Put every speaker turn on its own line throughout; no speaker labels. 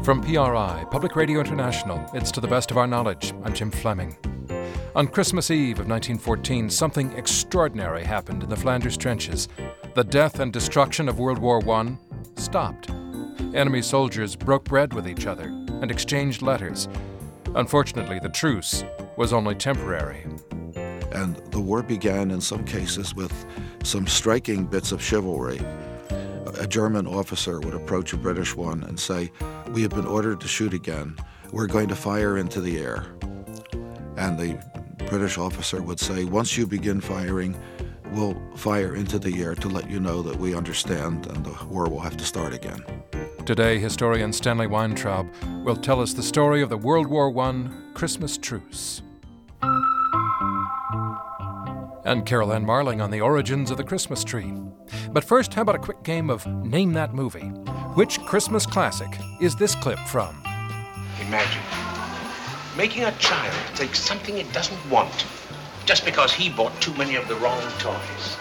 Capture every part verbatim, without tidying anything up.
From P R I, Public Radio International, it's To the Best of Our Knowledge. I'm Jim Fleming. On Christmas Eve of nineteen fourteen, something extraordinary happened in the Flanders trenches. The death and destruction of World War One stopped. Enemy soldiers broke bread with each other and exchanged letters. Unfortunately, the truce was only temporary.
And the war began in some cases with some striking bits of chivalry. A German officer would approach a British one and say, "We have been ordered to shoot again. We're going to fire into the air." And the British officer would say, "Once you begin firing, we'll fire into the air to let you know that we understand and the war will have to start again."
Today, historian Stanley Weintraub will tell us the story of the World War One Christmas truce. And Carol Ann Marling on the origins of the Christmas tree. But first, how about a quick game of Name That Movie? Which Christmas classic is this clip from?
Imagine making a child take something it doesn't want just because he bought too many of the wrong toys.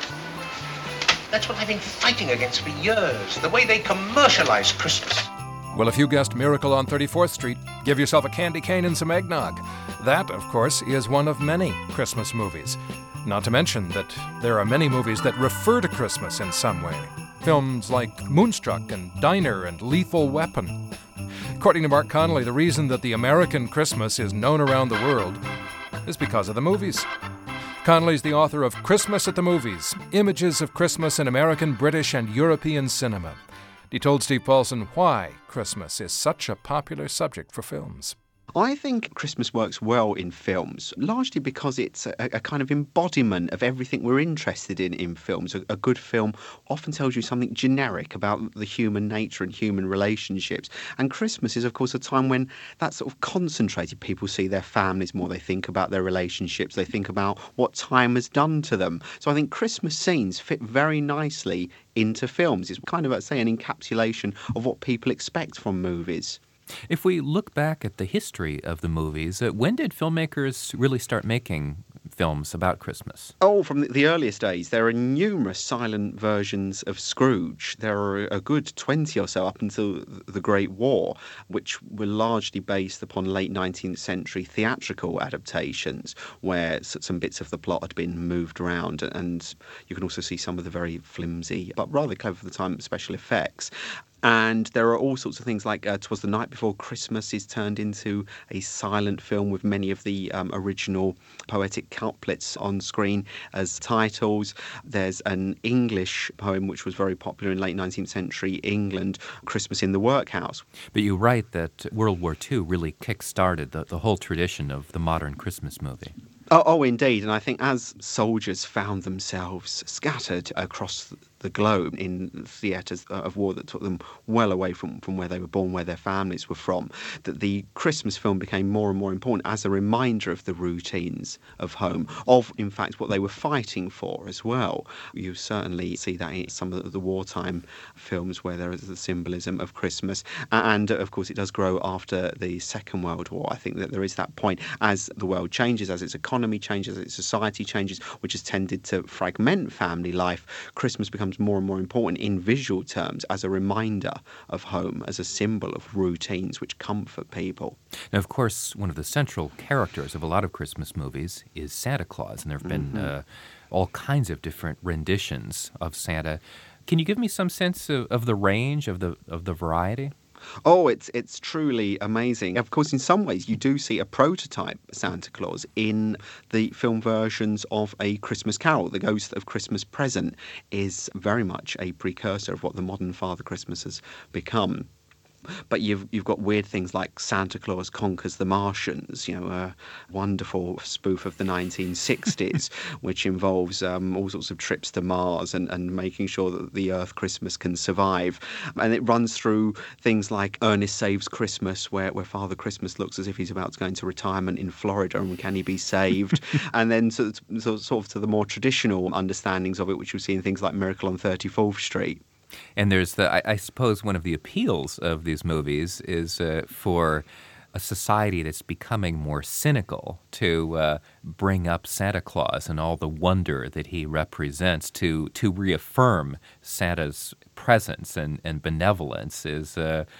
That's what I've been fighting against for years, the way they commercialize Christmas.
Well, if you guessed Miracle on thirty-fourth Street, give yourself a candy cane and some eggnog. That, of course, is one of many Christmas movies. Not to mention that there are many movies that refer to Christmas in some way. Films like Moonstruck and Diner and Lethal Weapon. According to Mark Connolly, the reason that the American Christmas is known around the world is because of the movies. Connolly's the author of Christmas at the Movies, Images of Christmas in American, British, and European Cinema. He told Steve Paulson why Christmas is such a popular subject for films.
I think Christmas works well in films, largely because it's a, a kind of embodiment of everything we're interested in in films. A, a good film often tells you something generic about the human nature and human relationships. And Christmas is, of course, a time when that's sort of concentrated. People see their families more, they think about their relationships, they think about what time has done to them. So I think Christmas scenes fit very nicely into films. It's kind of, say, an encapsulation of what people expect from movies.
If we look back at the history of the movies, uh, when did filmmakers really start making films about Christmas?
Oh, from the, the earliest days. There are numerous silent versions of Scrooge. There are a good twenty or so up until the Great War, which were largely based upon late nineteenth century theatrical adaptations, where some bits of the plot had been moved around, and you can also see some of the very flimsy, but rather clever for the time, special effects. And there are all sorts of things like uh, 'Twas the Night Before Christmas is turned into a silent film with many of the um, original poetic couplets on screen as titles. There's an English poem which was very popular in late nineteenth century England, Christmas in the Workhouse.
But you write that World War Two really kick-started the, the whole tradition of the modern Christmas movie.
Oh, oh, indeed. And I think as soldiers found themselves scattered across the globe in theatres of war that took them well away from, from where they were born, where their families were from, that the Christmas film became more and more important as a reminder of the routines of home, of, in fact, what they were fighting for as well. You certainly see that in some of the wartime films where there is the symbolism of Christmas. And, of course, it does grow after the Second World War. I think that there is that point as the world changes, as its economy economy changes, as its society changes, which has tended to fragment family life. Christmas becomes more and more important in visual terms as a reminder of home, as a symbol of routines which comfort people.
Now, of course, one of the central characters of a lot of Christmas movies is Santa Claus, and there have been mm-hmm. uh, all kinds of different renditions of Santa. Can you give me some sense of, of the range, of the of the variety?
Oh, it's it's truly amazing. Of course, in some ways, you do see a prototype Santa Claus in the film versions of A Christmas Carol. The Ghost of Christmas Present is very much a precursor of what the modern Father Christmas has become. But you've you've got weird things like Santa Claus Conquers the Martians, you know, a wonderful spoof of the nineteen sixties, which involves um, all sorts of trips to Mars and, and making sure that the Earth Christmas can survive. And it runs through things like Ernest Saves Christmas, where, where Father Christmas looks as if he's about to go into retirement in Florida, and can he be saved? And then sort of, sort of to the more traditional understandings of it, which we see in things like Miracle on thirty-fourth Street.
And there's the, I, I suppose one of the appeals of these movies is uh, for a society that's becoming more cynical to uh, bring up Santa Claus and all the wonder that he represents, to to reaffirm Santa's presence and, and benevolence is uh,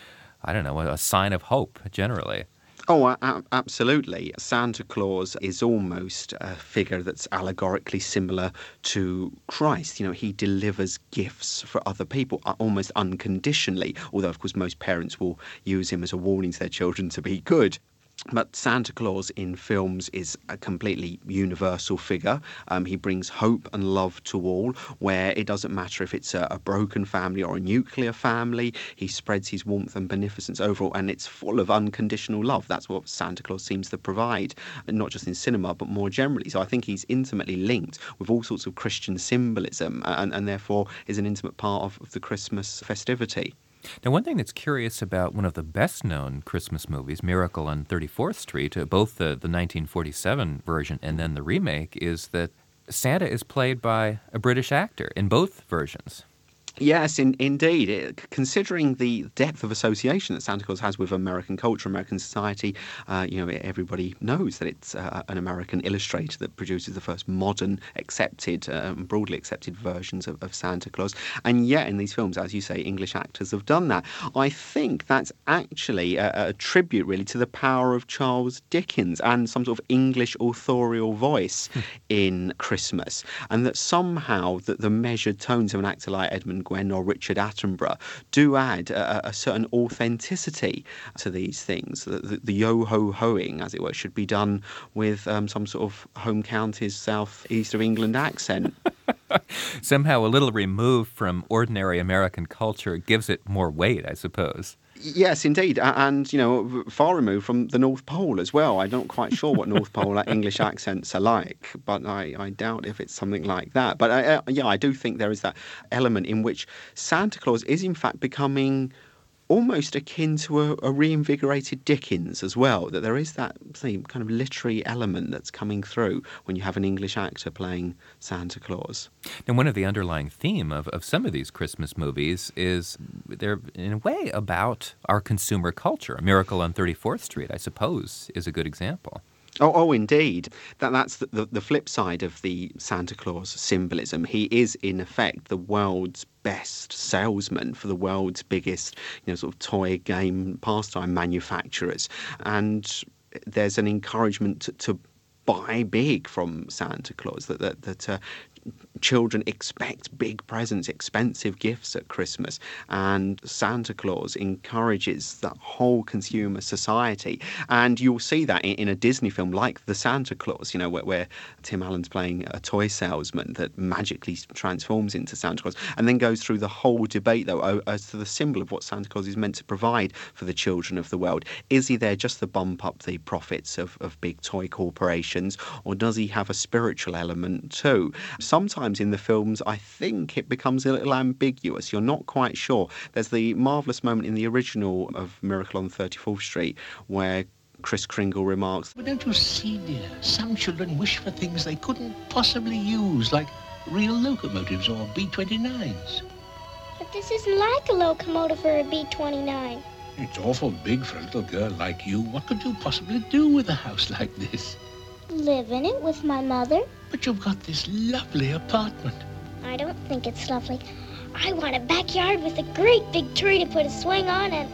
I don't know, a sign of hope generally.
Oh, a- absolutely. Santa Claus is almost a figure that's allegorically similar to Christ. You know, he delivers gifts for other people almost unconditionally, although, of course, most parents will use him as a warning to their children to be good. But Santa Claus in films is a completely universal figure. Um, he brings hope and love to all, where it doesn't matter if it's a, a broken family or a nuclear family. He spreads his warmth and beneficence overall, and it's full of unconditional love. That's what Santa Claus seems to provide, not just in cinema, but more generally. So I think he's intimately linked with all sorts of Christian symbolism, and, and therefore is an intimate part of, of the Christmas festivity.
Now, one thing that's curious about one of the best-known Christmas movies, Miracle on thirty-fourth Street, uh, both the, the nineteen forty-seven version and then the remake, is that Santa is played by a British actor in both versions.
Yes, in, indeed. It, considering the depth of association that Santa Claus has with American culture, American society, uh, you know, everybody knows that it's uh, an American illustrator that produces the first modern, accepted, um, broadly accepted versions of, of Santa Claus. And yet, in these films, as you say, English actors have done that. I think that's actually a, a tribute, really, to the power of Charles Dickens and some sort of English authorial voice in Christmas, and that somehow that the measured tones of an actor like Edmund Gwenn or Richard Attenborough do add a, a certain authenticity to these things. The, the, the yo-ho-hoing, as it were, should be done with um, some sort of home counties, south east of England accent.
Somehow a little removed from ordinary American culture gives it more weight, I suppose.
Yes, indeed, and, you know, far removed from the North Pole as well. I'm not quite sure what North Pole English accents are like, but I, I doubt if it's something like that. But, uh, yeah, I do think there is that element in which Santa Claus is, in fact, becoming almost akin to a, a reinvigorated Dickens as well, that there is that say, kind of literary element that's coming through when you have an English actor playing Santa Claus.
And one of the underlying theme of, of some of these Christmas movies is they're, in a way, about our consumer culture. A Miracle on thirty-fourth Street, I suppose, is a good example.
Oh, oh, indeed. That that's the, the, the flip side of the Santa Claus symbolism. He is, in effect, the world's best salesman for the world's biggest, you know, sort of toy game pastime manufacturers. And there's an encouragement to, to buy big from Santa Claus, that that, that uh, children expect big presents, expensive gifts at Christmas, and Santa Claus encourages that whole consumer society. And you'll see that in, in a Disney film like The Santa Claus, you know, where, where Tim Allen's playing a toy salesman that magically transforms into Santa Claus, and then goes through the whole debate, though, as to the symbol of what Santa Claus is meant to provide for the children of the world. Is he there just to bump up the profits of, of big toy corporations, or does he have a spiritual element too? Sometimes in the films, I think it becomes a little ambiguous. You're not quite sure. There's the marvellous moment in the original of Miracle on thirty-fourth Street where Kris Kringle remarks,
But don't you see, dear, some children wish for things they couldn't possibly use, like real locomotives or B twenty-nines.
But this isn't like a locomotive or a B twenty-nine.
It's awful big for a little girl like you. What could you possibly do with a house like this?
Live in it with my mother.
But you've got this lovely apartment.
I don't think it's lovely. I want a backyard with a great big tree to put a swing on, and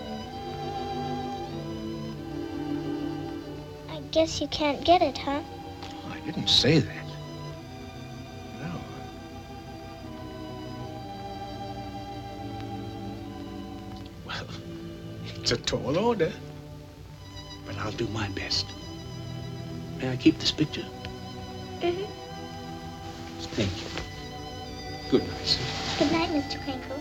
I guess you can't get it, huh?
Oh, I didn't say that. No. Well, it's a tall order. But I'll do my best. May I keep this picture?
Mm-hmm.
Thank you. Good night, sir.
Good night, Mister Crinkle.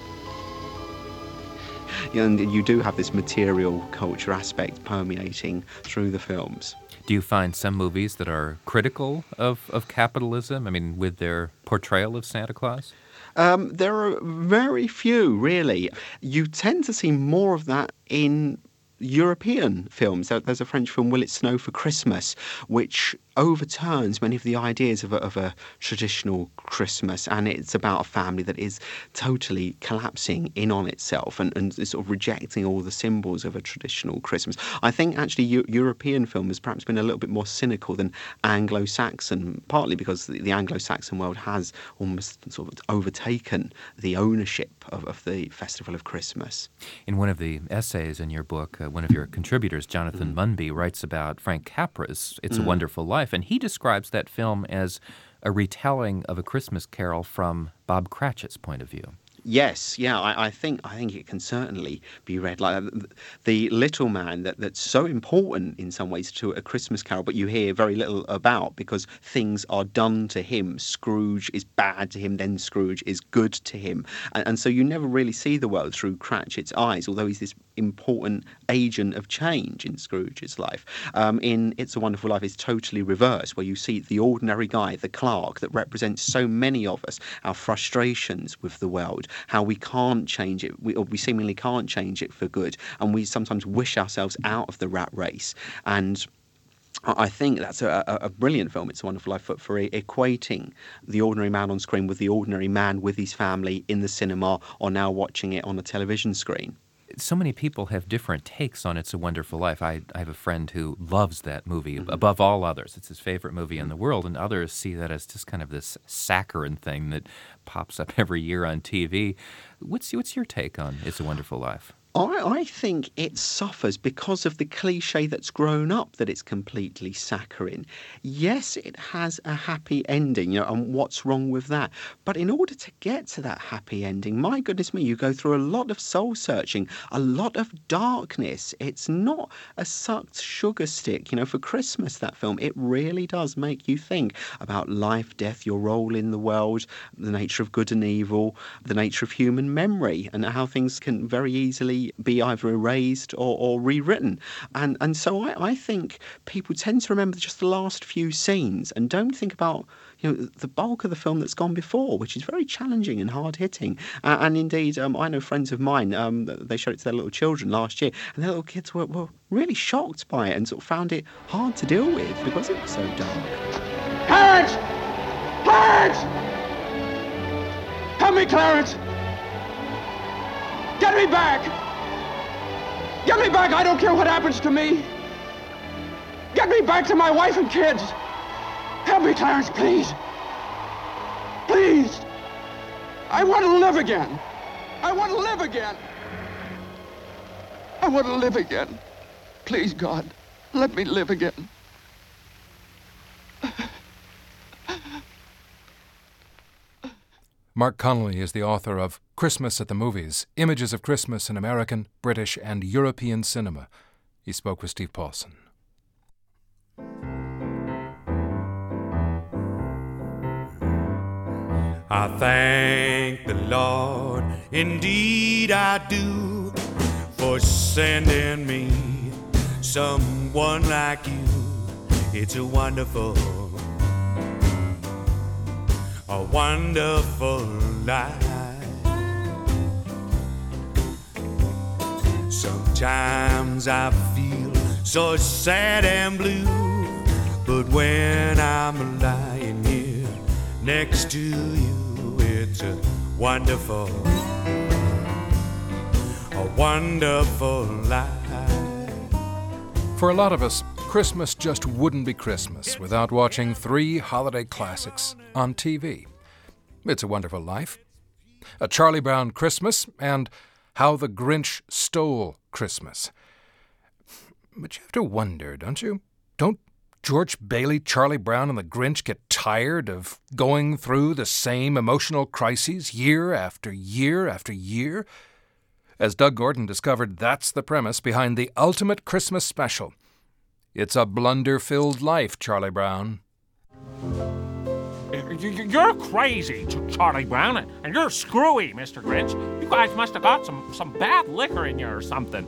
and you do have this material culture aspect permeating through the films.
Do you find some movies that are critical of, of capitalism? I mean, with their portrayal of Santa Claus?
Um, there are very few, really. You tend to see more of that in European films. There's a French film, Will It Snow for Christmas, which overturns many of the ideas of a, of a traditional Christmas, and it's about a family that is totally collapsing in on itself and, and is sort of rejecting all the symbols of a traditional Christmas. I think actually U- European film has perhaps been a little bit more cynical than Anglo-Saxon, partly because the, the Anglo-Saxon world has almost sort of overtaken the ownership of, of the festival of Christmas.
In one of the essays in your book, uh, one of your contributors, Jonathan mm. Munby, writes about Frank Capra's It's mm. a Wonderful Life, and he describes that film as a retelling of A Christmas Carol from Bob Cratchit's point of view.
Yes, yeah, I, I think I think it can certainly be read like that. The little man that, that's so important in some ways to A Christmas Carol, but you hear very little about because things are done to him. Scrooge is bad to him, then Scrooge is good to him. And, and so you never really see the world through Cratchit's eyes, although he's this important agent of change in Scrooge's life. Um, in It's a Wonderful Life, it's totally reversed, where you see the ordinary guy, the clerk, that represents so many of us, our frustrations with the world, how we can't change it, we, or we seemingly can't change it for good, and we sometimes wish ourselves out of the rat race. And I think that's a, a, a brilliant film, It's a Wonderful Life, for, for equating the ordinary man on screen with the ordinary man with his family in the cinema, or now watching it on a television screen.
So many people have different takes on It's a Wonderful Life. I, I have a friend who loves that movie mm-hmm. above all others. It's his favorite movie in the world, and others see that as just kind of this saccharine thing that pops up every year on T V. What's, what's your take on It's a Wonderful Life?
I, I think it suffers because of the cliche that's grown up that it's completely saccharine. Yes, it has a happy ending, you know, and what's wrong with that? But in order to get to that happy ending, my goodness me, you go through a lot of soul searching, a lot of darkness. It's not a sucked sugar stick. You know, for Christmas, that film, it really does make you think about life, death, your role in the world, the nature of good and evil, the nature of human memory, and how things can very easily be either erased or, or rewritten. And and so I, I think people tend to remember just the last few scenes and don't think about, you know, the bulk of the film that's gone before, which is very challenging and hard-hitting. Uh, and indeed, um, I know friends of mine, um, they showed it to their little children last year, and their little kids were, were really shocked by it and sort of found it hard to deal with because it was so dark.
Clarence! Clarence! Help me, Clarence! Get me back! Get me back, I don't care what happens to me. Get me back to my wife and kids. Help me, Clarence, please. Please. I want to live again. I want to live again. I want to live again. Please, God, let me live again.
Mark Connelly is the author of Christmas at the Movies, Images of Christmas in American, British, and European Cinema. He spoke with Steve Paulson.
I thank the Lord, indeed I do, for sending me someone like you. It's a wonderful A wonderful life. Sometimes I feel so sad and blue, but when I'm lying here next to you, it's a wonderful, a wonderful life.
For a lot of us, Christmas just wouldn't be Christmas without watching three holiday classics on T V. It's a Wonderful Life, A Charlie Brown Christmas, and How the Grinch Stole Christmas. But you have to wonder, don't you? Don't George Bailey, Charlie Brown, and the Grinch get tired of going through the same emotional crises year after year after year? As Doug Gordon discovered, that's the premise behind the ultimate Christmas special. It's a blunder-filled life, Charlie Brown.
You're crazy, Charlie Brown, and you're screwy, Mister Grinch. You guys must have got some, some bad liquor in you or something.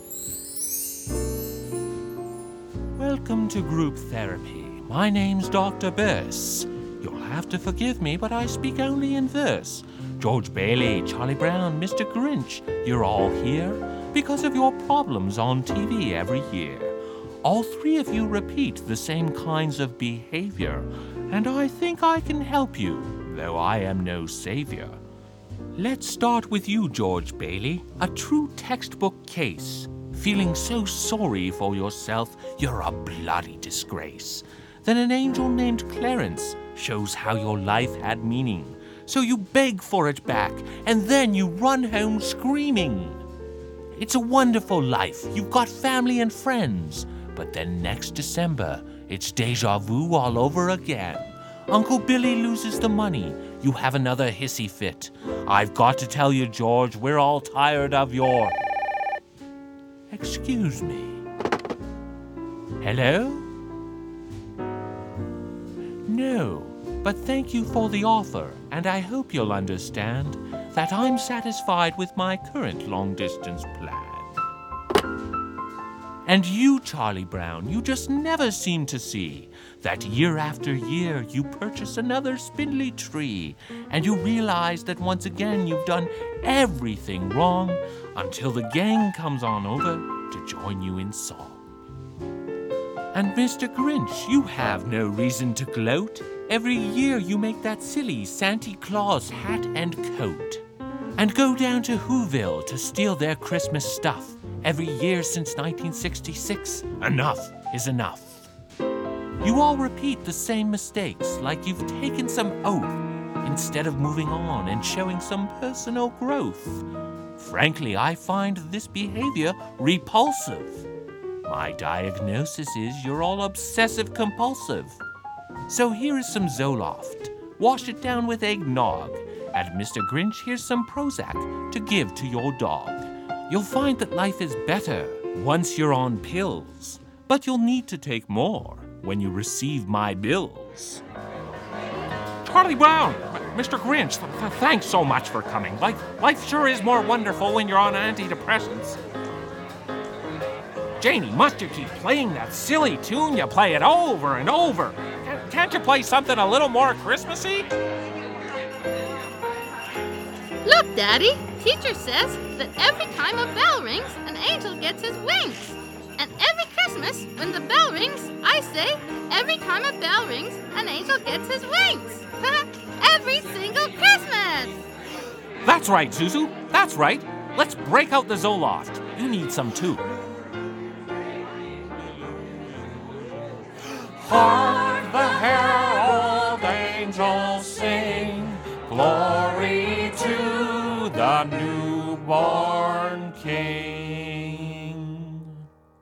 Welcome to group therapy. My name's Doctor Burse. You'll have to forgive me, but I speak only in verse. George Bailey, Charlie Brown, Mister Grinch, you're all here. because of your problems on T V every year. All three of you repeat the same kinds of behavior, and I think I can help you, though I am no savior. Let's start with you, George Bailey, a true textbook case. Feeling so sorry for yourself, you're a bloody disgrace. Then an angel named Clarence shows how your life had meaning. So you beg for it back, and then you run home screaming. It's a wonderful life. You've got family and friends. But then next December, it's deja vu all over again. Uncle Billy loses the money. You have another hissy fit. I've got to tell you, George, we're all tired of your... Excuse me. Hello? No, but thank you for the offer, and I hope you'll understand that I'm satisfied with my current long-distance plan. And you, Charlie Brown, you just never seem to see that year after year you purchase another spindly tree, and you realize that once again you've done everything wrong until the gang comes on over to join you in song. And Mister Grinch, you have no reason to gloat. Every year you make that silly Santa Claus hat and coat, and go down to Whoville to steal their Christmas stuff. Every year since nineteen sixty-six, enough is enough. You all repeat the same mistakes, like you've taken some oath, instead of moving on and showing some personal growth. Frankly, I find this behavior repulsive. My diagnosis is you're all obsessive-compulsive. So here is some Zoloft. Wash it down with eggnog. And Mister Grinch, here's some Prozac to give to your dog. You'll find that life is better once you're on pills, but you'll need to take more when you receive my bills. Charlie Brown, Mister Grinch, th- th- thanks so much for coming. Life, life sure is more wonderful when you're on antidepressants. Janie, must you keep playing that silly tune? You play it over and over. Can't, can't you play something a little more Christmassy?
Look, Daddy, teacher says that every time a bell rings, an angel gets his wings. And every Christmas, when the bell rings, I say, every time a bell rings, an angel gets his wings. Every single Christmas!
That's right, Zuzu. That's right. Let's break out the Zoloft. You need some too. Hark the herald angels sing, glory to the newborn King.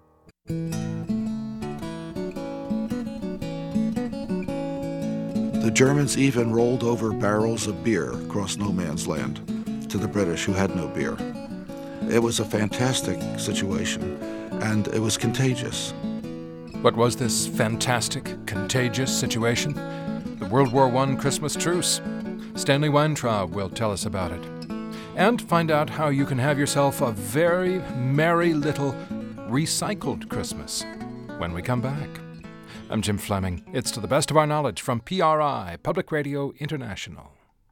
The Germans even rolled over barrels of beer across no man's land to the British, who had no beer. It was a fantastic situation, and it was contagious.
What was this fantastic, contagious situation? The World War One Christmas truce. Stanley Weintraub will tell us about it. And find out how you can have yourself a very merry little recycled Christmas when we come back. I'm Jim Fleming. It's To the Best of Our Knowledge from P R I, Public Radio International.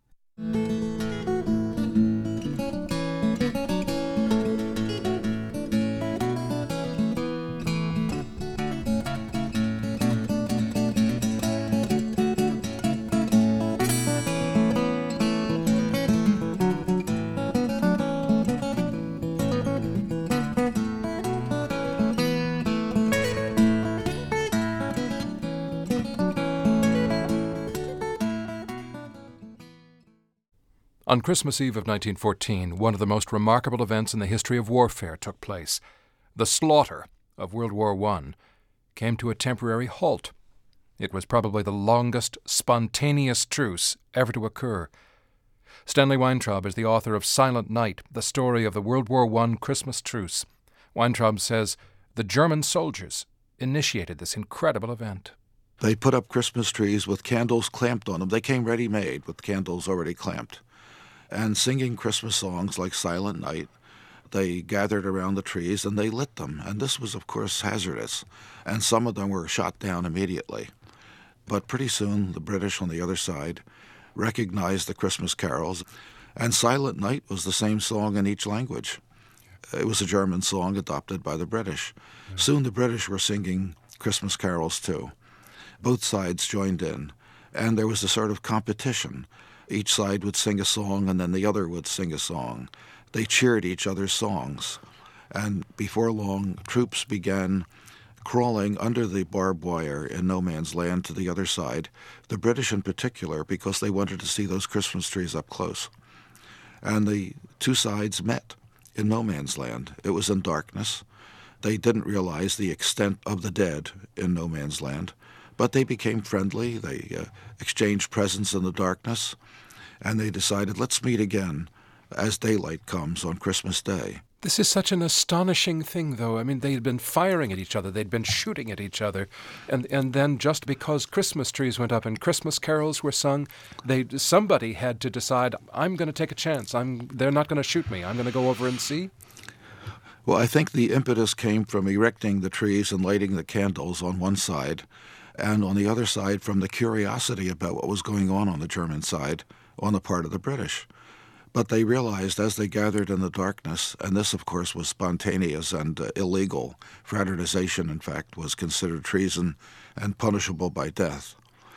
On Christmas Eve of nineteen fourteen, one of the most remarkable events in the history of warfare took place. The slaughter of World War One came to a temporary halt. It was probably the longest spontaneous truce ever to occur. Stanley Weintraub is the author of Silent Night, the story of the World War One Christmas truce. Weintraub says the German soldiers initiated this incredible event.
They put up Christmas trees with candles clamped on them. They came ready-made with candles already clamped. And singing Christmas songs like Silent Night, they gathered around the trees and they lit them. And this was, of course, hazardous. And some of them were shot down immediately. But pretty soon, the British on the other side recognized the Christmas carols. And Silent Night was the same song in each language. It was a German song adopted by the British. Mm. Soon the British were singing Christmas carols too. Both sides joined in, and there was a sort of competition. Each side would sing a song, and then the other would sing a song. They cheered each other's songs. And before long, troops began crawling under the barbed wire in no man's land to the other side, the British in particular, because they wanted to see those Christmas trees up close. And the two sides met in no man's land. It was in darkness. They didn't realize the extent of the dead in no man's land, but they became friendly. They uh, exchanged presents in the darkness, and they decided, let's meet again as daylight comes on Christmas Day.
This is such an astonishing thing, though. I mean, they'd been firing at each other. They'd been shooting at each other. And and then just because Christmas trees went up and Christmas carols were sung, they somebody had to decide, I'm going to take a chance. I'm They're not going to shoot me. I'm going to go over and see.
Well, I think the impetus came from erecting the trees and lighting the candles on one side, and on the other side from the curiosity about what was going on on the German side on the part of the British. But they realized as they gathered in the darkness, and this, of course, was spontaneous and uh, illegal. Fraternization, in fact, was considered treason and punishable by death.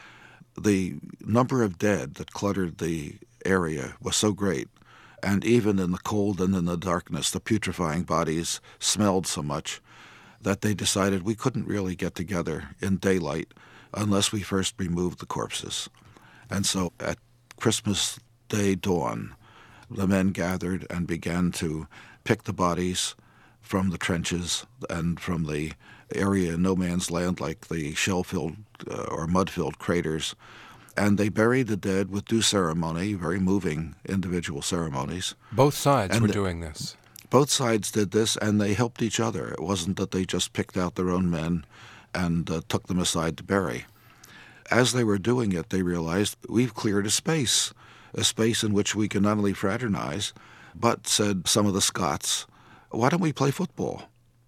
The number of dead that cluttered the area was so great, and even in the cold and in the darkness, the putrefying bodies smelled so much that they decided we couldn't really get together in daylight unless we first removed the corpses. And so at Christmas Day dawn, the men gathered and began to pick the bodies from the trenches and from the area in no man's land, like the shell-filled uh, or mud-filled craters. And they buried the dead with due ceremony, very moving individual ceremonies.
Both sides
and
were
the,
doing this.
Both sides did this, and they helped each other. It wasn't that they just picked out their own men and uh, took them aside to bury. As they were doing it, they realized, we've cleared a space. A space in which we can not only fraternize, but, said some of the Scots, why don't we play football?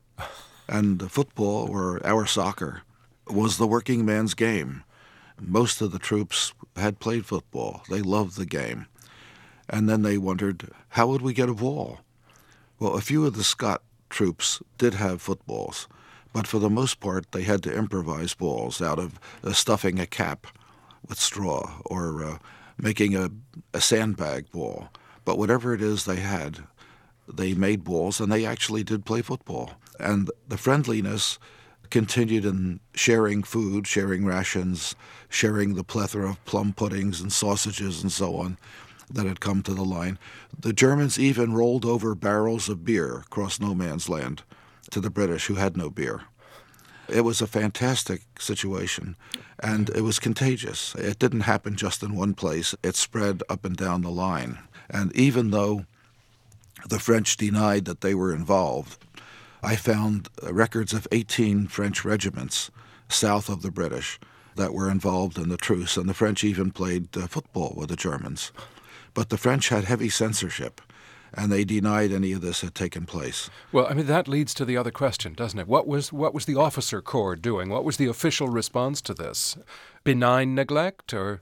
And football, or our soccer, was the working man's game. Most of the troops had played football. They loved the game. And then they wondered, how would we get a ball? Well, a few of the Scot troops did have footballs, but for the most part they had to improvise balls out of uh, stuffing a cap with straw or uh, making a, a sandbag ball. But whatever it is they had, they made balls, and they actually did play football. And the friendliness continued in sharing food, sharing rations, sharing the plethora of plum puddings and sausages and so on that had come to the line. The Germans even rolled over barrels of beer across no man's land to the British, who had no beer. It was a fantastic situation, and it was contagious. It didn't happen just in one place. It spread up and down the line. And even though the French denied that they were involved, I found records of eighteen French regiments south of the British that were involved in the truce, and the French even played uh, football with the Germans. But the French had heavy censorship, and they denied any of this had taken place.
Well, I mean, that leads to the other question, doesn't it? What was what was the officer corps doing? What was the official response to this? Benign neglect, or?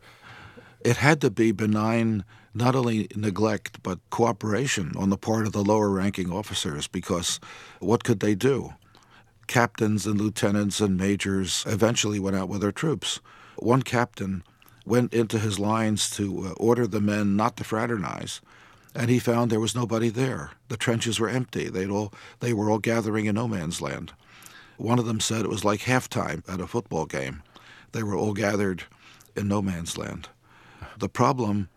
It had to be benign, not only neglect, but cooperation on the part of the lower-ranking officers, because what could they do? Captains and lieutenants and majors eventually went out with their troops. One captain went into his lines to uh, order the men not to fraternize, and he found there was nobody there. The trenches were empty. They'd all, they were all gathering in no man's land. One of them said it was like halftime at a football game. They were all gathered in no man's land. The problem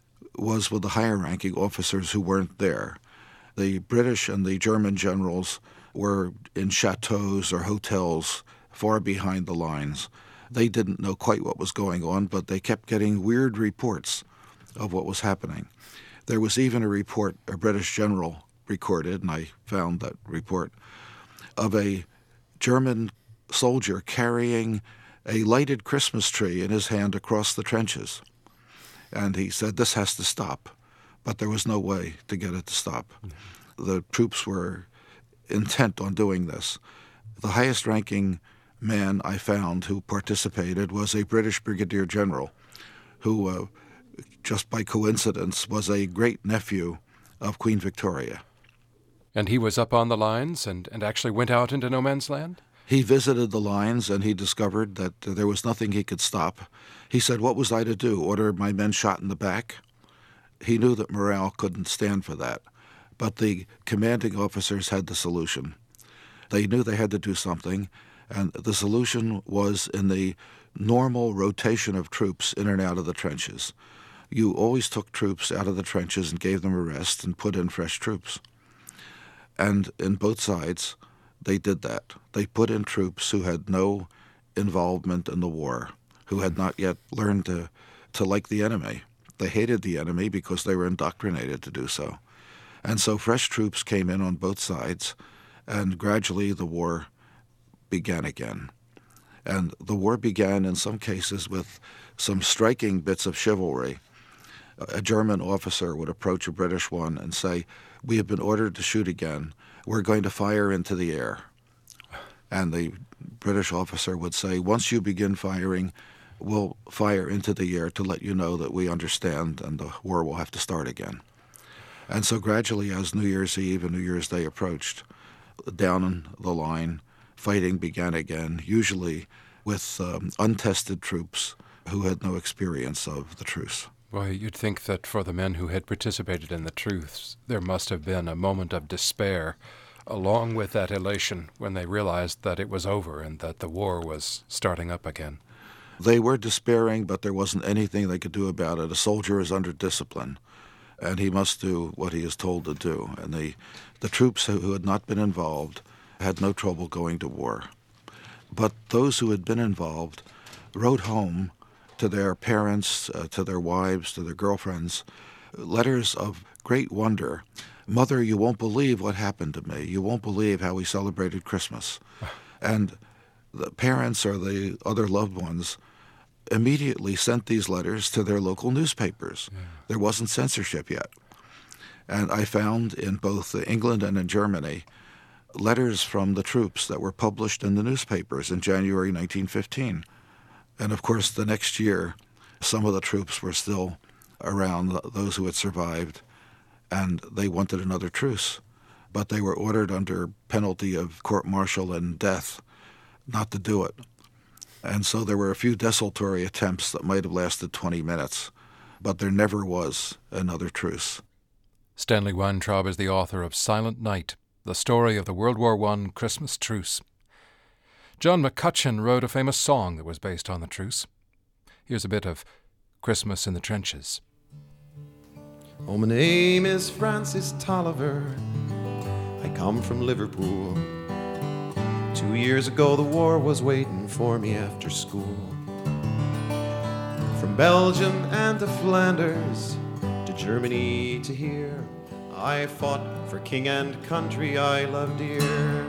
was with the higher-ranking officers who weren't there. The British and the German generals were in chateaus or hotels far behind the lines. They didn't know quite what was going on, but they kept getting weird reports of what was happening. There was even a report a British general recorded, and I found that report, of a German soldier carrying a lighted Christmas tree in his hand across the trenches. And he said, this has to stop. But there was no way to get it to stop. Mm-hmm. The troops were intent on doing this. The highest-ranking man I found who participated was a British brigadier general who, uh, just by coincidence, was a great-nephew of Queen Victoria.
And he was up on the lines and, and actually went out into no man's land?
He visited the lines, and he discovered that uh, there was nothing he could stop. He said, what was I to do, order my men shot in the back? He knew that morale couldn't stand for that. But the commanding officers had the solution. They knew they had to do something, and the solution was in the normal rotation of troops in and out of the trenches. You always took troops out of the trenches and gave them a rest and put in fresh troops. And in both sides, they did that. They put in troops who had no involvement in the war, who had not yet learned to, to like the enemy. They hated the enemy because they were indoctrinated to do so. And so fresh troops came in on both sides, and gradually the war began again. And the war began in some cases with some striking bits of chivalry. A German officer would approach a British one and say, we have been ordered to shoot again. We're going to fire into the air. And the British officer would say, once you begin firing, we'll fire into the air to let you know that we understand and the war will have to start again. And so gradually, as New Year's Eve and New Year's Day approached, down the line, fighting began again, usually with um, untested troops who had no experience of the truce.
Well, you'd think that for the men who had participated in the truce, there must have been a moment of despair, along with that elation when they realized that it was over and that the war was starting up again.
They were despairing, but there wasn't anything they could do about it. A soldier is under discipline, and he must do what he is told to do. And the, the troops who had not been involved had no trouble going to war. But those who had been involved wrote home to their parents, uh, to their wives, to their girlfriends, letters of great wonder. Mother, you won't believe what happened to me. You won't believe how we celebrated Christmas. And the parents or the other loved ones immediately sent these letters to their local newspapers. Yeah. There wasn't censorship yet. And I found in both England and in Germany letters from the troops that were published in the newspapers in January nineteen fifteen. And of course, the next year, some of the troops were still around, those who had survived, and they wanted another truce. But they were ordered under penalty of court-martial and death not to do it. And so there were a few desultory attempts that might have lasted twenty minutes, but there never was another truce.
Stanley Weintraub is the author of Silent Night, the story of the World War One Christmas truce. John McCutcheon wrote a famous song that was based on the truce. Here's a bit of Christmas in the Trenches.
Oh, my name is Francis Tolliver. I come from Liverpool. Two years ago the war was waiting for me after school. From Belgium and to Flanders, to Germany to here, I fought for king and country I love dear.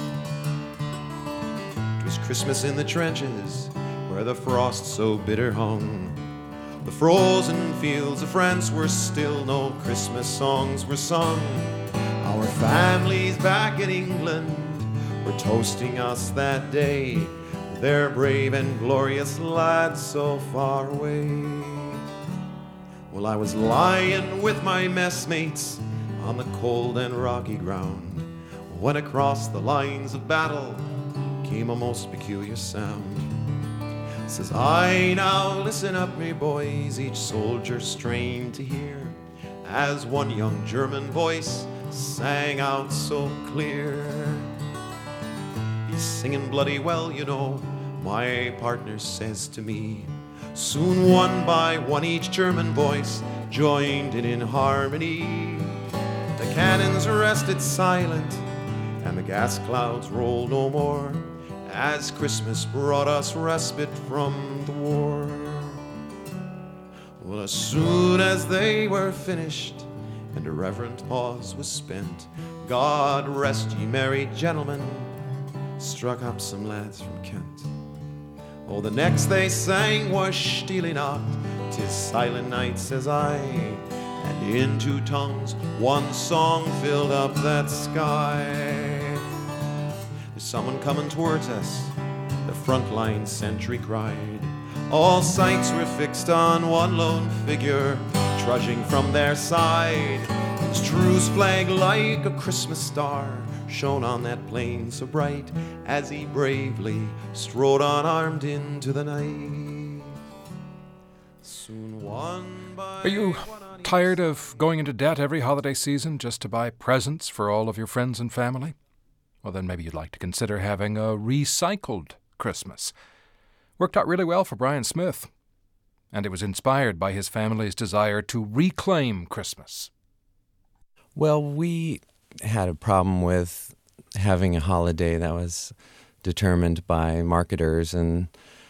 Christmas in the trenches, where the frost so bitter hung. The frozen fields of France were still, no Christmas songs were sung. Our families back in England were toasting us that day, their brave and glorious lads so far away. Well, I was lying with my messmates on the cold and rocky ground, when across the lines of battle came a most peculiar sound. Says I, now listen up, me boys, each soldier strained to hear, as one young German voice sang out so clear. He's singing bloody well, you know, my partner says to me. Soon one by one each German voice joined in in harmony. The cannons rested silent and the gas clouds rolled no more, as Christmas brought us respite from the war. Well, as soon as they were finished and a reverent pause was spent, God rest ye merry gentlemen, struck up some lads from Kent. Oh, the next they sang was Stille Nacht, 'tis silent night, says I, and in two tongues one song filled up that sky. Someone coming towards us, the frontline sentry cried. All sights were fixed on one lone figure, trudging from their side. Strue's flag like a Christmas star shone on that plain so bright as he bravely strode unarmed into the night. Soon one by
Are you tired of going into debt every holiday season just to buy presents for all of your friends and family? Well, then maybe you'd like to consider having a recycled Christmas. Worked out really well for Brian Smith, and it was inspired by his family's desire to reclaim Christmas.
Well, we had a problem with having a holiday that was determined by marketers and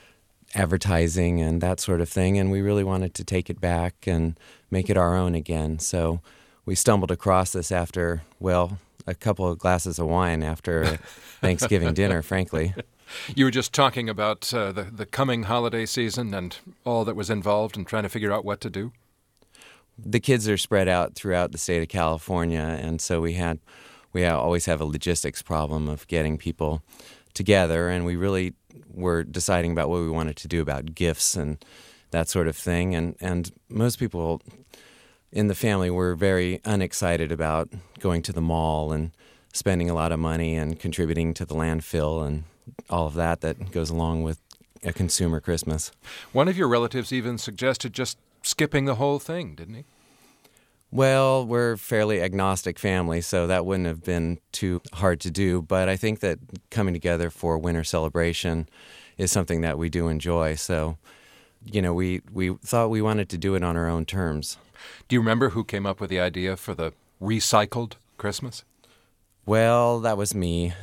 advertising and that sort of thing, and we really wanted to take it back and make it our own again. So we stumbled across this after, well, a couple of glasses of wine after Thanksgiving dinner, frankly.
You were just talking about uh, the, the coming holiday season and all that was involved in trying to figure out what to do.
The kids are spread out throughout the state of California, and so we had we always have a logistics problem of getting people together, and we really were deciding about what we wanted to do about gifts and that sort of thing. And, and most people in the family were very unexcited about going to the mall and spending a lot of money and contributing to the landfill and all of that that goes along with a consumer Christmas.
One of your relatives even suggested just skipping the whole thing, didn't he?
Well, we're a fairly agnostic family, so that wouldn't have been too hard to do. But I think that coming together for a winter celebration is something that we do enjoy. So, you know, we, we thought we wanted to do it on our own terms.
Do you remember who came up with the idea for the recycled Christmas?
Well, that was me.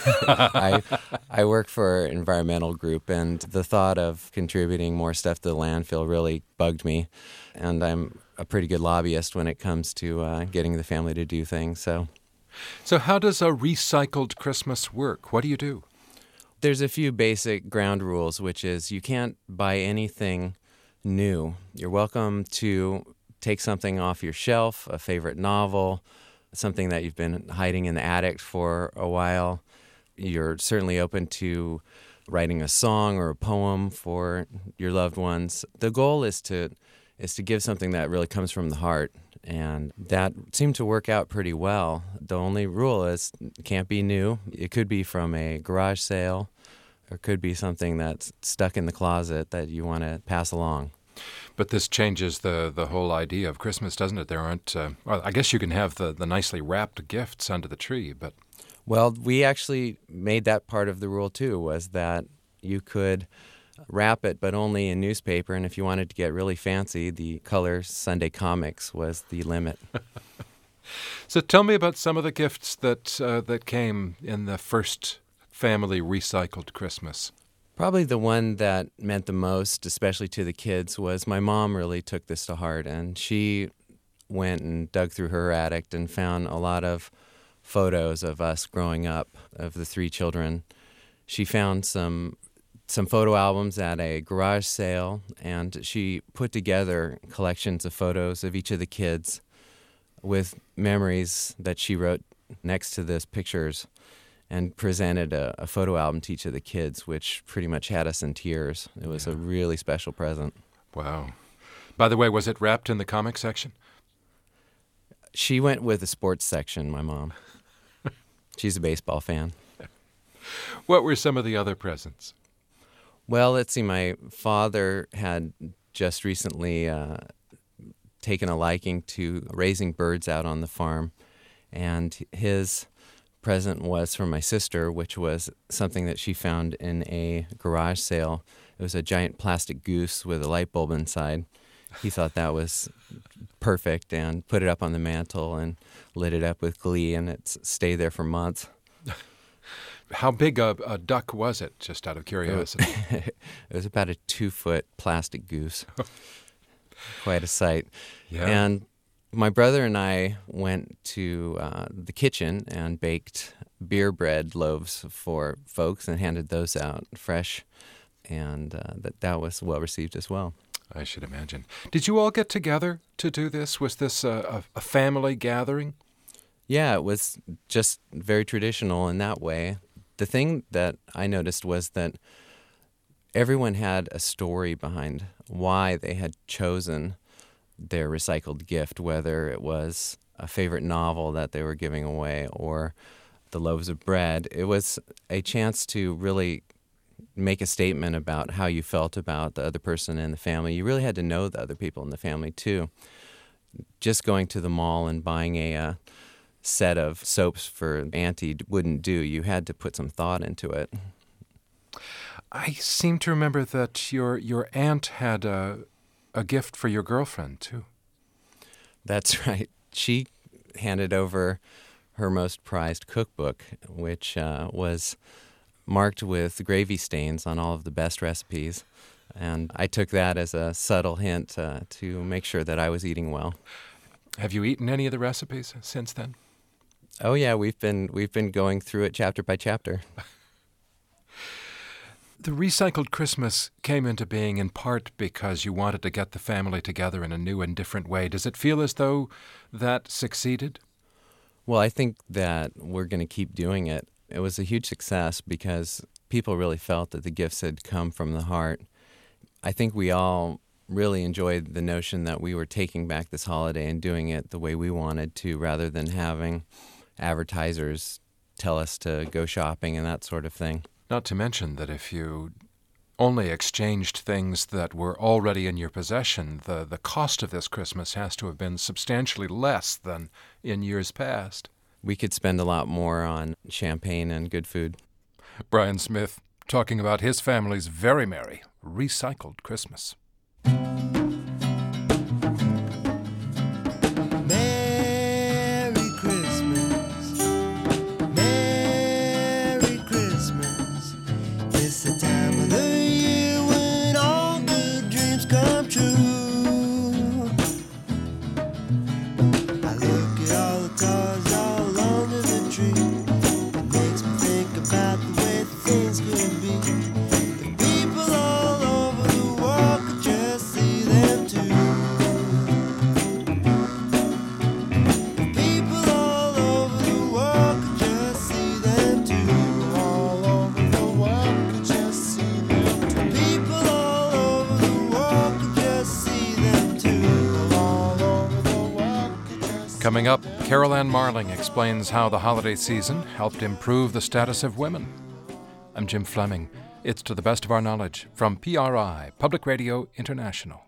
I I work for an environmental group, and the thought of contributing more stuff to the landfill really bugged me. And I'm a pretty good lobbyist when it comes to uh, getting the family to do things. So,
so how does a recycled Christmas work? What do you do?
There's a few basic ground rules, which is you can't buy anything new. You're welcome to take something off your shelf, a favorite novel, something that you've been hiding in the attic for a while. You're certainly open to writing a song or a poem for your loved ones. The goal is to is to give something that really comes from the heart, and that seemed to work out pretty well. The only rule is it can't be new. It could be from a garage sale, or it could be something that's stuck in the closet that you want to pass along.
But this changes the, the whole idea of Christmas, doesn't it? There aren't, uh, well, I guess you can have the, the nicely wrapped gifts under the tree, but...
Well, we actually made that part of the rule, too, was that you could wrap it, but only in newspaper, and if you wanted to get really fancy, the color Sunday comics was the limit.
So tell me about some of the gifts that uh, that came in the first family recycled Christmas.
Probably the one that meant the most, especially to the kids, was my mom really took this to heart, and she went and dug through her attic and found a lot of photos of us growing up, of the three children. She found some some photo albums at a garage sale, and she put together collections of photos of each of the kids with memories that she wrote next to those pictures, and presented a, a photo album to each of the kids, which pretty much had us in tears. It was yeah. a really special present.
Wow. By the way, was it wrapped in the comic section?
She went with the sports section, my mom. She's a baseball fan.
What were some of the other presents?
Well, let's see. My father had just recently uh, taken a liking to raising birds out on the farm, and his present was from my sister, which was something that she found in a garage sale. It was a giant plastic goose with a light bulb inside. He thought that was perfect and put it up on the mantle and lit it up with glee, and it stayed there for months.
How big a, a duck was it, just out of curiosity?
It was about a two-foot plastic goose. Quite a sight.
Yeah.
And my brother and I went to uh, the kitchen and baked beer bread loaves for folks and handed those out fresh, and uh, that, that was well received as well.
I should imagine. Did you all get together to do this? Was this a, a family gathering?
Yeah, it was just very traditional in that way. The thing that I noticed was that everyone had a story behind why they had chosen their recycled gift, whether it was a favorite novel that they were giving away or the loaves of bread. It was a chance to really make a statement about how you felt about the other person in the family. You really had to know the other people in the family, too. Just going to the mall and buying a uh, set of soaps for Auntie wouldn't do. You had to put some thought into it.
I seem to remember that your your aunt had a, a gift for your girlfriend, too.
That's right. She handed over her most prized cookbook, which uh, was marked with gravy stains on all of the best recipes. And I took that as a subtle hint uh, to make sure that I was eating well.
Have you eaten any of the recipes since then?
Oh yeah, we've been we've been going through it chapter by chapter.
The Recycled Christmas came into being in part because you wanted to get the family together in a new and different way. Does it feel as though that succeeded?
Well, I think that we're going to keep doing it. It was a huge success because people really felt that the gifts had come from the heart. I think we all really enjoyed the notion that we were taking back this holiday and doing it the way we wanted to, rather than having advertisers tell us to go shopping and that sort of thing.
Not to mention that if you only exchanged things that were already in your possession, the, the cost of this Christmas has to have been substantially less than in years past.
We could spend a lot more on champagne and good food.
Brian Smith talking about his family's very merry Recycled Christmas.
Merry Christmas, Merry Christmas. It's the time of the year when all good dreams come true. I look at all the toys all under the tree. It makes me think about the way things could be. If people all over the world could just see them too. If people all over the world could just see them too. All over the world could just see them too. People all over the world could just see them too. All over the world could just see.
Coming up, Carol Ann Marling explains how the holiday season helped improve the status of women. I'm Jim Fleming. It's To the Best of Our Knowledge from P R I, Public Radio International.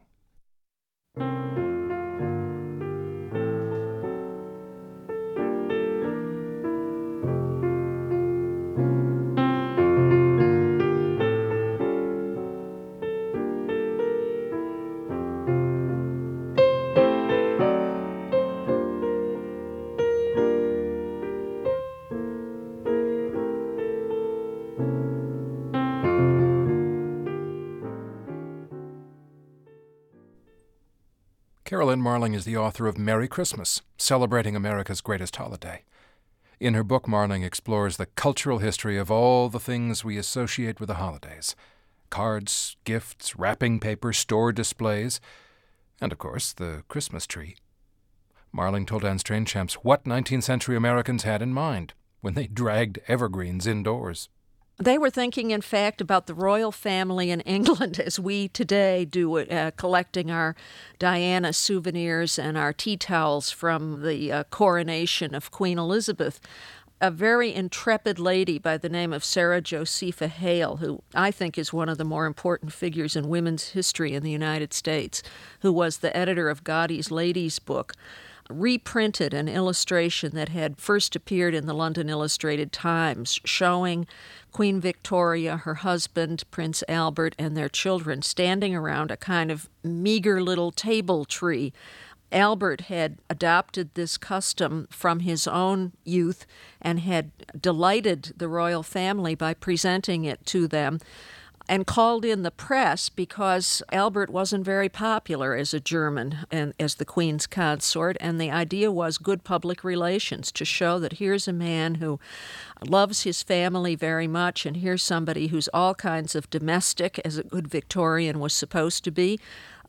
Carol Ann Marling is the author of Merry Christmas, Celebrating America's Greatest Holiday. In her book, Marling explores the cultural history of all the things we associate with the holidays. Cards, gifts, wrapping paper, store displays, and, of course, the Christmas tree. Marling told Anne Strainchamps what nineteenth century Americans had in mind when they dragged evergreens indoors.
They were thinking, in fact, about the royal family in England as we today do, uh, collecting our Diana souvenirs and our tea towels from the uh, coronation of Queen Elizabeth. A very intrepid lady by the name of Sarah Josepha Hale, who I think is one of the more important figures in women's history in the United States, who was the editor of Godey's Ladies book, reprinted an illustration that had first appeared in the London Illustrated Times, showing Queen Victoria, her husband, Prince Albert, and their children standing around a kind of meager little table tree. Albert had adopted this custom from his own youth and had delighted the royal family by presenting it to them, and called in the press because Albert wasn't very popular as a German and as the Queen's consort, and the idea was good public relations to show that here's a man who loves his family very much, and here's somebody who's all kinds of domestic, as a good Victorian was supposed to be,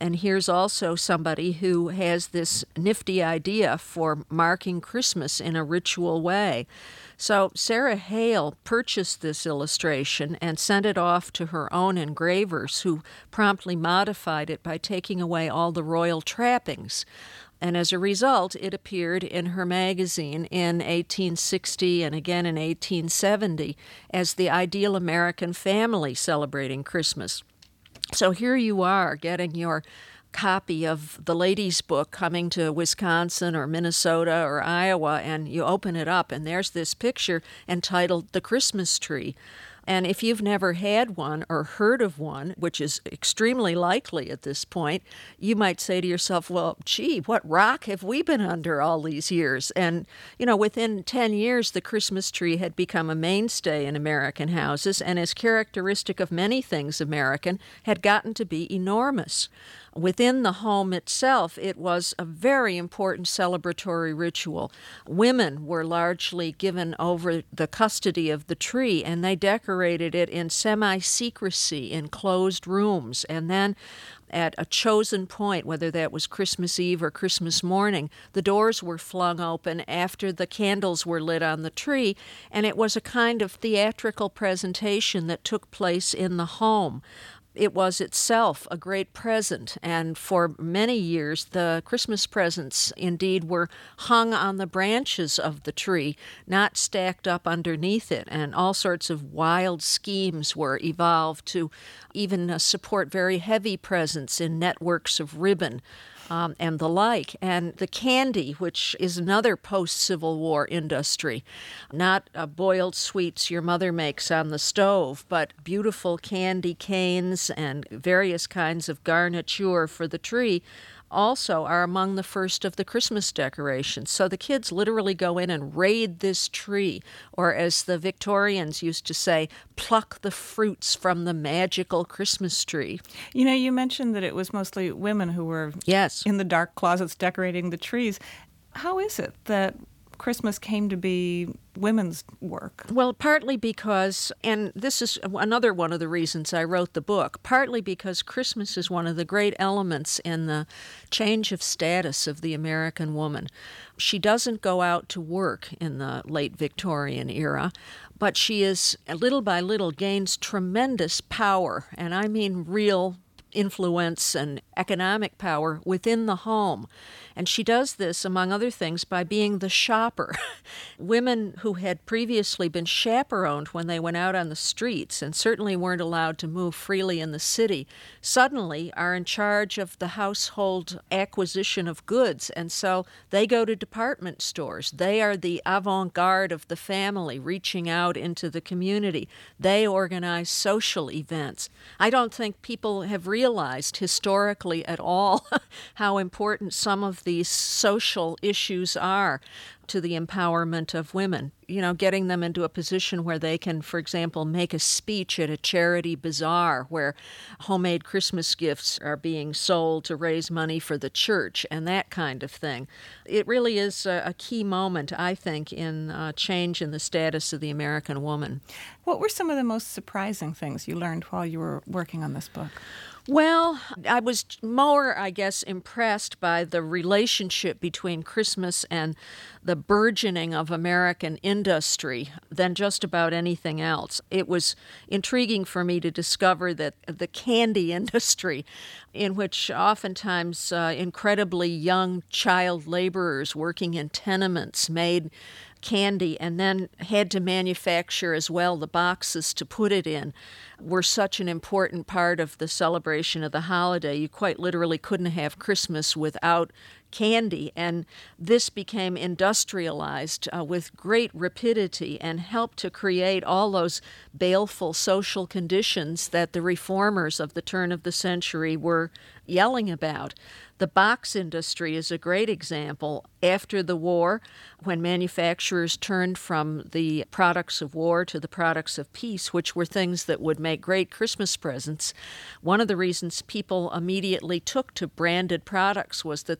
And here's also somebody who has this nifty idea for marking Christmas in a ritual way. So Sarah Hale purchased this illustration and sent it off to her own engravers, who promptly modified it by taking away all the royal trappings. And as a result, it appeared in her magazine in eighteen sixty and again in eighteen seventy as the ideal American family celebrating Christmas. So here you are getting your copy of the lady's book coming to Wisconsin or Minnesota or Iowa, and you open it up and there's this picture entitled The Christmas Tree. And if you've never had one or heard of one, which is extremely likely at this point, you might say to yourself, well, gee, what rock have we been under all these years? And, you know, within ten years, the Christmas tree had become a mainstay in American houses, and as characteristic of many things American, had gotten to be enormous. Within the home itself, it was a very important celebratory ritual. Women were largely given over the custody of the tree, and they decorated it in semi-secrecy in closed rooms. And then at a chosen point, whether that was Christmas Eve or Christmas morning, the doors were flung open after the candles were lit on the tree, and it was a kind of theatrical presentation that took place in the home. It was itself a great present, and for many years the Christmas presents indeed were hung on the branches of the tree, not stacked up underneath it, and all sorts of wild schemes were evolved to even uh, support very heavy presents in networks of ribbon. Um, and the like. And the candy, which is another post-Civil War industry, not uh, boiled sweets your mother makes on the stove, but beautiful candy canes and various kinds of garniture for the tree, also are among the first of the Christmas decorations. So the kids literally go in and raid this tree, or as the Victorians used to say, pluck the fruits from the magical Christmas tree.
You know, you mentioned that it was mostly women who were
yes.
in the dark closets decorating the trees. How is it that Christmas came to be women's work?
Well, partly because, and this is another one of the reasons I wrote the book, partly because Christmas is one of the great elements in the change of status of the American woman. She doesn't go out to work in the late Victorian era, but she is, little by little, gains tremendous power, and I mean real influence and economic power within the home. And she does this, among other things, by being the shopper. Women who had previously been chaperoned when they went out on the streets and certainly weren't allowed to move freely in the city, suddenly are in charge of the household acquisition of goods. And so they go to department stores. They are the avant-garde of the family, reaching out into the community. They organize social events. I don't think people have realized historically at all how important some of these social issues are to the empowerment of women. You know, getting them into a position where they can, for example, make a speech at a charity bazaar where homemade Christmas gifts are being sold to raise money for the church and that kind of thing. It really is a, a key moment, I think, in uh, change in the status of the American woman.
What were some of the most surprising things you learned while you were working on this book?
Well, I was more, I guess, impressed by the relationship between Christmas and the burgeoning of American industry than just about anything else. It was intriguing for me to discover that the candy industry, in which oftentimes uh, incredibly young child laborers working in tenements made candy and then had to manufacture as well the boxes to put it in, were such an important part of the celebration of the holiday. You quite literally couldn't have Christmas without candy, and this became industrialized uh, with great rapidity and helped to create all those baleful social conditions that the reformers of the turn of the century were yelling about. The box industry is a great example. After the war, when manufacturers turned from the products of war to the products of peace, which were things that would make great Christmas presents, one of the reasons people immediately took to branded products was that they could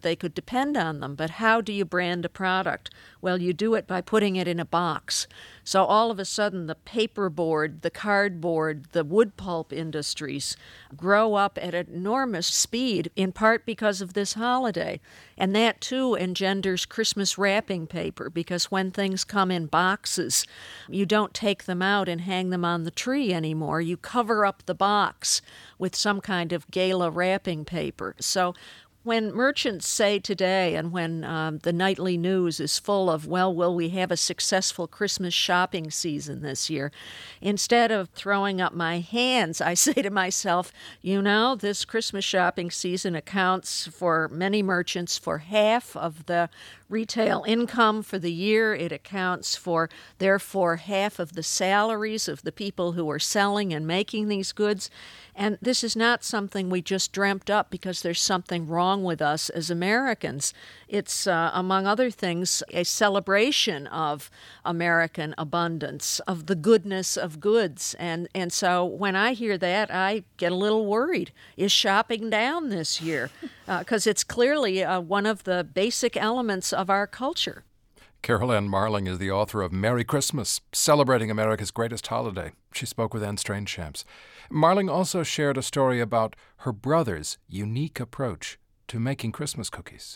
depend on them. But how do you brand a product? Well, you do it by putting it in a box. So all of a sudden, the paperboard, the cardboard, the wood pulp industries grow up at enormous speed, in part because of this holiday. And that, too, engenders Christmas wrapping paper, because when things come in boxes, you don't take them out and hang them on the tree anymore. You cover up the box with some kind of gala wrapping paper. So when merchants say today, and when um, the nightly news is full of, well, will we have a successful Christmas shopping season this year? Instead of throwing up my hands, I say to myself, you know, this Christmas shopping season accounts for many merchants for half of the retail income for the year. It accounts for, therefore, half of the salaries of the people who are selling and making these goods. And this is not something we just dreamt up because there's something wrong with us as Americans. It's, uh, among other things, a celebration of American abundance, of the goodness of goods. And, and so when I hear that, I get a little worried. Is shopping down this year? Because uh, it's clearly uh, one of the basic elements of our culture.
Carol Ann Marling is the author of Merry Christmas, celebrating America's greatest holiday. She spoke with Anne Strange-Shamps. Marling also shared a story about her brother's unique approach to making Christmas cookies.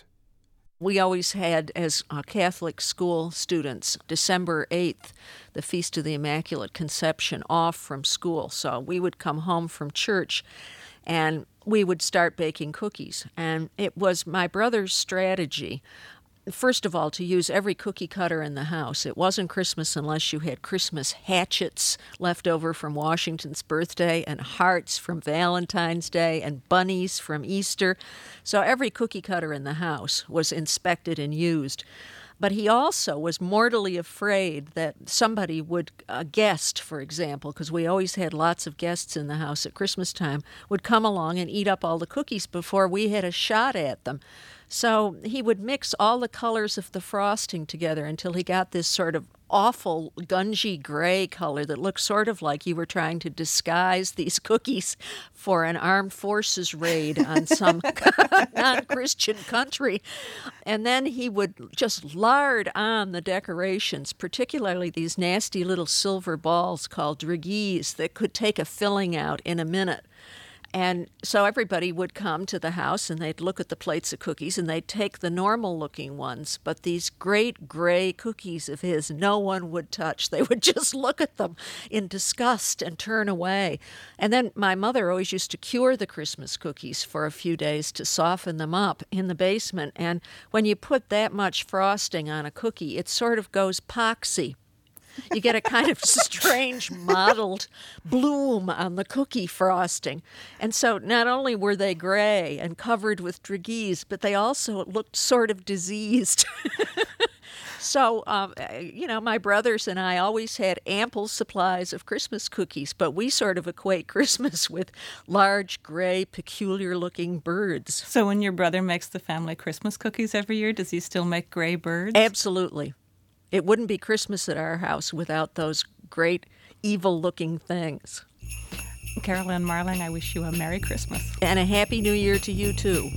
We always had, as uh, Catholic school students, December eighth, the Feast of the Immaculate Conception, off from school. So we would come home from church and we would start baking cookies. And it was my brother's strategy, first of all, to use every cookie cutter in the house. It wasn't Christmas unless you had Christmas hatchets left over from Washington's birthday, and hearts from Valentine's Day, and bunnies from Easter. So every cookie cutter in the house was inspected and used. But he also was mortally afraid that somebody would, a guest, for example, because we always had lots of guests in the house at Christmas time, would come along and eat up all the cookies before we had a shot at them. So he would mix all the colors of the frosting together until he got this sort of awful gungy gray color that looked sort of like you were trying to disguise these cookies for an armed forces raid on some non-Christian country. And then he would just lard on the decorations, particularly these nasty little silver balls called dragées that could take a filling out in a minute. And so everybody would come to the house and they'd look at the plates of cookies and they'd take the normal-looking ones. But these great gray cookies of his, no one would touch. They would just look at them in disgust and turn away. And then my mother always used to cure the Christmas cookies for a few days to soften them up in the basement. And when you put that much frosting on a cookie, it sort of goes poxy. You get a kind of strange mottled bloom on the cookie frosting. And so not only were they gray and covered with dragées, but they also looked sort of diseased. So, um, you know, my brothers and I always had ample supplies of Christmas cookies, but we sort of equate Christmas with large, gray, peculiar-looking birds.
So when your brother makes the family Christmas cookies every year, does he still make gray birds?
Absolutely. It wouldn't be Christmas at our house without those great, evil-looking things.
Carol Ann Marling, I wish you a Merry Christmas.
And a Happy New Year to you, too.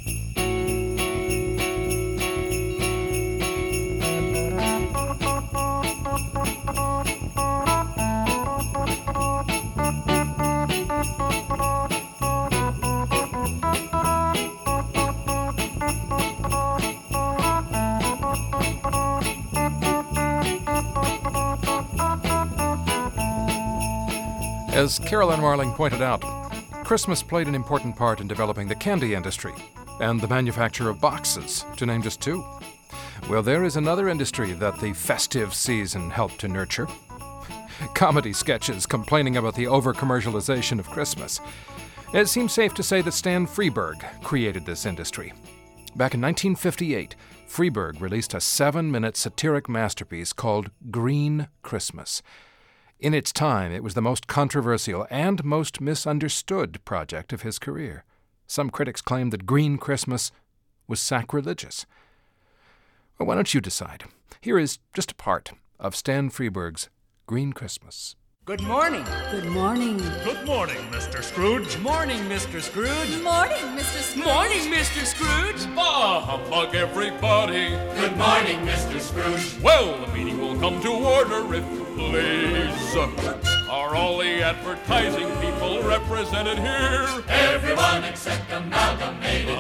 As Carol Ann Marling pointed out, Christmas played an important part in developing the candy industry and the manufacture of boxes, to name just two. Well, there is another industry that the festive season helped to nurture. Comedy sketches complaining about the over-commercialization of Christmas. It seems safe to say that Stan Freberg created this industry. Back in nineteen fifty-eight, Freberg released a seven-minute satiric masterpiece called Green Christmas. In its time, it was the most controversial and most misunderstood project of his career. Some critics claimed that Green Christmas was sacrilegious. Well, why don't you decide? Here is just a part of Stan Freberg's Green Christmas.
Good morning.
Good morning.
Good morning, Mister Scrooge.
Morning, Mister Scrooge.
Morning, Mister Scrooge.
Morning, Mister Scrooge.
Bah humbug, everybody.
Good morning, Mister Scrooge.
Well, the meeting will come to order if you please. Are all the advertising people represented here?
Everyone except Amalgamated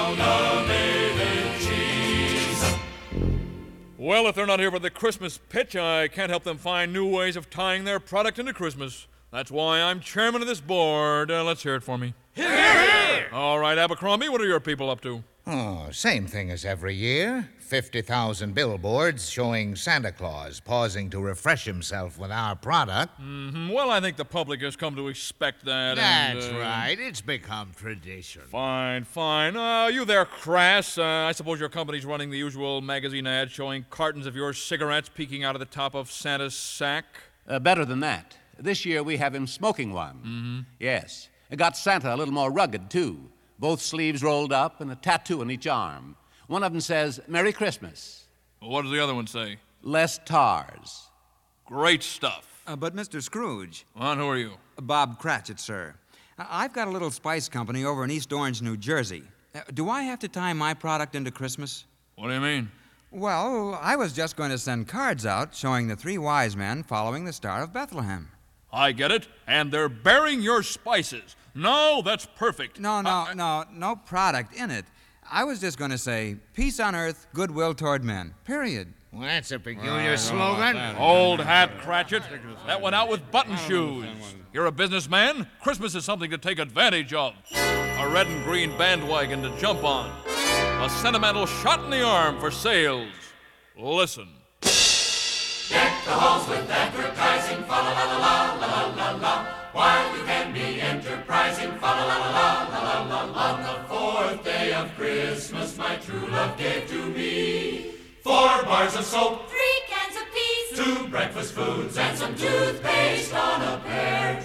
Amalgamated
Cheese.
Well, if they're not here for the Christmas pitch, I can't help them find new ways of tying their product into Christmas. That's why I'm chairman of this board. Uh, let's hear it for me.
Hear, hear!
All right, Abercrombie, what are your people up to?
Oh, same thing as every year. fifty thousand billboards showing Santa Claus pausing to refresh himself with our product.
Mm-hmm. Well, I think the public has come to expect that.
That's
and, uh,
right. It's become tradition.
Fine, fine. Uh, you there, Crass. Uh, I suppose your company's running the usual magazine ad showing cartons of your cigarettes peeking out of the top of Santa's sack?
Uh, better than that. This year we have him smoking one.
Mm-hmm.
Yes. It got Santa a little more rugged, too. Both sleeves rolled up and a tattoo on each arm. One of them says, Merry Christmas.
Well, what does the other one say?
Less tars.
Great stuff.
Uh, but, Mister Scrooge.
Well, and who are you?
Bob Cratchit, sir. I- I've got a little spice company over in East Orange, New Jersey. Uh, do I have to tie my product into Christmas?
What do you mean?
Well, I was just going to send cards out showing the three wise men following the Star of Bethlehem.
I get it. And they're bearing your spices. No, that's perfect.
No, no,
uh,
no, no product in it. I was just going to say, peace on earth, goodwill toward men. Period.
Well, that's a peculiar slogan.
Old hat, Cratchit. That went out with button shoes. You're a businessman. Christmas is something to take advantage of. A red and green bandwagon to jump on. A sentimental shot in the arm for sales. Listen.
Deck the halls with advertising, fa la la la la la la la. While you can be enterprising, fa la la la la la la. On the fourth day of Christmas, my true love gave to me four bars of soap,
Three cans of peas.
two breakfast foods, and some toothpaste on a pear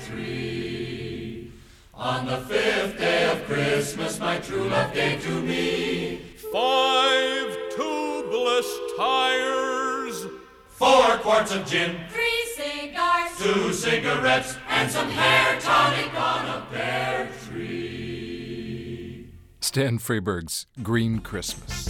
tree. On the fifth day of Christmas, my true love gave to me
Five tubeless tires,
four quarts of gin,
Three cigars.
two cigarettes, and some hair tonic on a pear tree.
Stan Freberg's Green Christmas.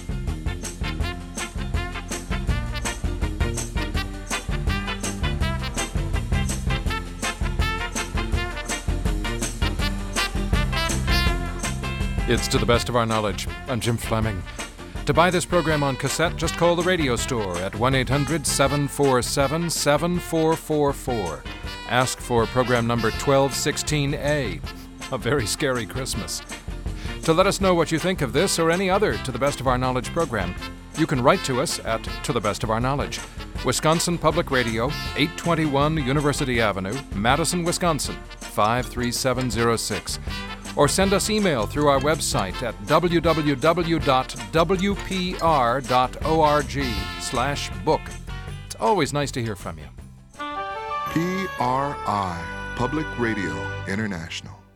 It's To the Best of Our Knowledge. I'm Jim Fleming. To buy this program on cassette, just call the radio store at one eight hundred seven four seven seven four four four. Ask for program number twelve sixteen A. A very scary Christmas. To let us know what you think of this or any other To the Best of Our Knowledge program, you can write to us at To the Best of Our Knowledge, Wisconsin Public Radio, eight twenty-one University Avenue, Madison, Wisconsin, five three seven zero six. Or send us email through our website at w w w dot w p r dot org slash book. It's always nice to hear from you.
P R I, Public Radio International.